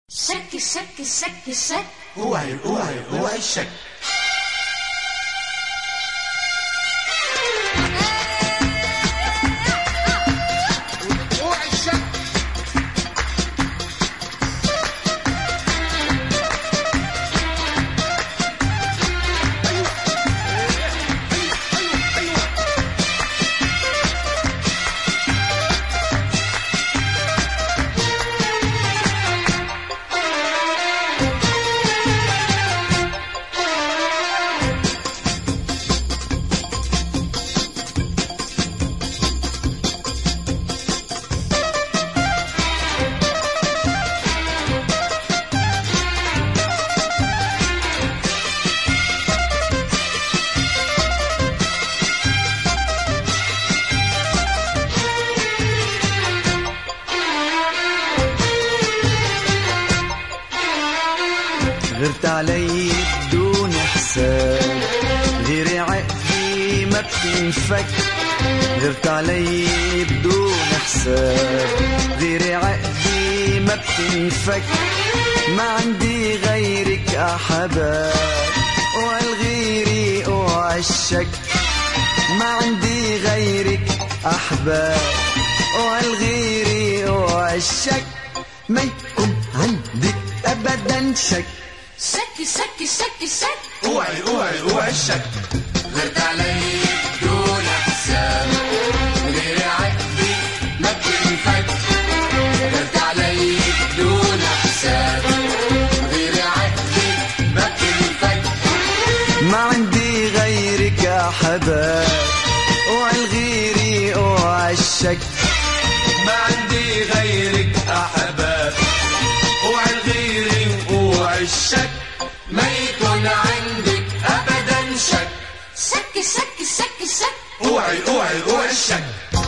شك شك شك شك اوعي اوعي اوعي الشك. غرت علي بدون حساب، غيري عقدي ما بتنفك. غرت علي بدون حساب، غيري عقدي ما بتنفك. ما عندي غيرك أحباب، وعالغيري وعالشك. ما عندي غيرك أحباب، وعالغيري وعالشك. ما يكون عندك أبدا شك. شك شك شك شك اوعي اوعي اوعي الشك. غرت علي بدون حساب، غير عقدي ما بتنفك. غرت علي بدون حساب، غير عقدي ما بتنفك. ما عندي غيرك أحباب، وعالغيري وعالشك. ما عندي غيرك أحباب، وعالغيري وعالشك. ما يكون عندك أبدا شك. شك شك شك شك اوعي اوعي اوعي الشك.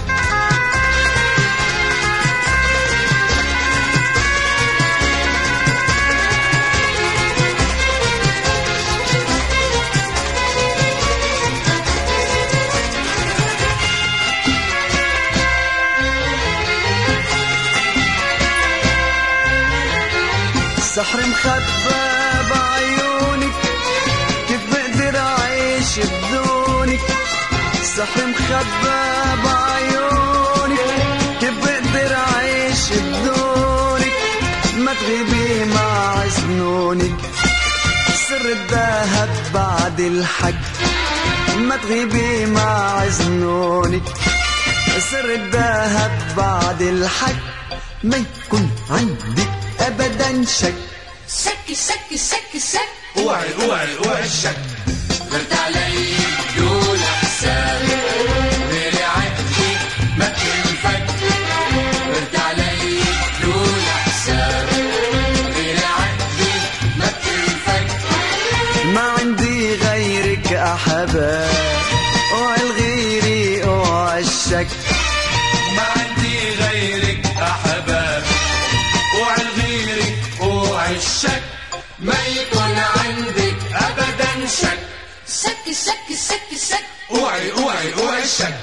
السحر مخبى بعيونك، كيف بقدر أعيش بدونك؟ السحر مخبى بعيونك، كيف بقدر أعيش بدونك؟ ما تغيبي مع زنونك، سر الذهب بعد الحق. ما تغيبي مع زنونك، سر الذهب بعد الحق. ما يكون عندك أبدا شك. شك شك شك شك اوعي اوعي اوعي الشك. غرت علي بدون حساب، غير عقدي ما بتنفك. غرت علي بدون حساب، غير عقدي ما بتنفك. ما عندي غيرك أحباب، وعالغيري وعالشك. ما عندي غيرك أحباب، وعالغيري وعالشك. ما يكون عندك أبدا شك. شك شك شك شك اوعي اوعي اوعي الشك.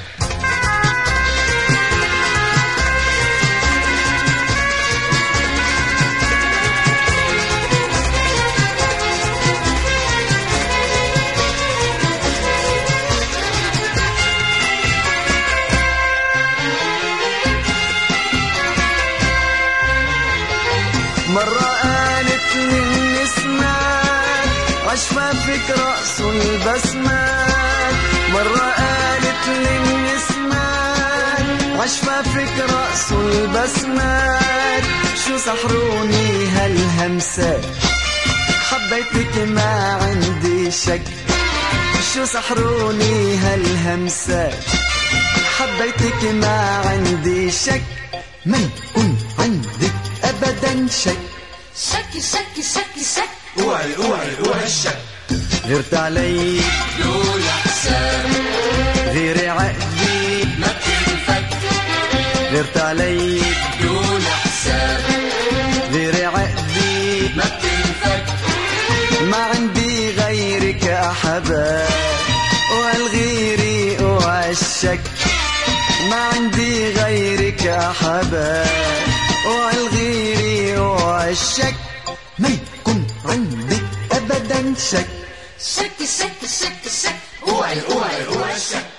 مرة قالت لي النسمات عشفافك رأس البسمات. مرة قالت لي النسمات عشفافك رأس البسمات. شو سحروني هالهمسات، حبيتك ما عندي شك. شو سحروني هالهمسات، حبيتك ما عندي شك. ما يكون عندك أبدا شك. شك شك شك شك اوعي اوعي اوعي الشك. غرت علي بدون حساب، غيري عقدي ما بتنفك. غرت علي بدون حساب، غيري عقدي. ما بتنفك. ما عندي غيرك أحباب، وعالغيري وعالشك. ما عندي غيرك أحباب، وعالغيري وعالشك. اوعى الشك ما يكون عندك ابدا شك. شك شك شك شك اوعي اوعي اوعي الشك.